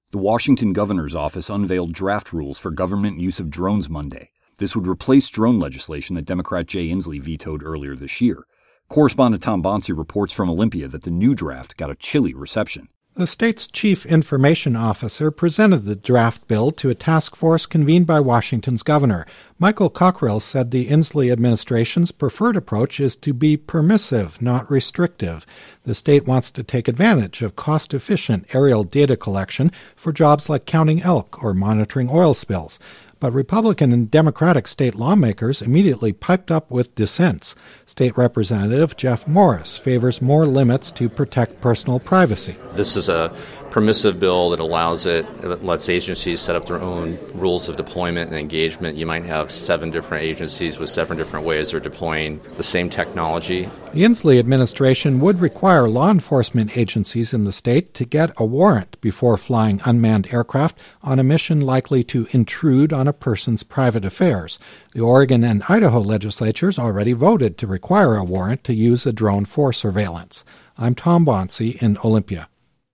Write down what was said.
The Washington governor's office unveiled draft rules for government use of drones Monday. This would replace drone legislation that Democrat Jay Inslee vetoed earlier this year. Correspondent Tom Bonsi reports from Olympia that the new draft got a chilly reception. The state's chief information officer presented the draft bill to a task force convened by Washington's governor. Michael Cockerill said the Inslee administration's preferred approach is to be permissive, not restrictive. The state wants to take advantage of cost-efficient aerial data collection for jobs like counting elk or monitoring oil spills. But Republican and Democratic state lawmakers immediately piped up with dissents. State Representative Jeff Morris favors more limits to protect personal privacy. This is a permissive bill that lets agencies set up their own rules of deployment and engagement. You might have 7 different agencies with 7 different ways they're deploying the same technology. The Inslee administration would require law enforcement agencies in the state to get a warrant before flying unmanned aircraft on a mission likely to intrude on a person's private affairs. The Oregon and Idaho legislatures already voted to require a warrant to use a drone for surveillance. I'm Tom Bonsi in Olympia.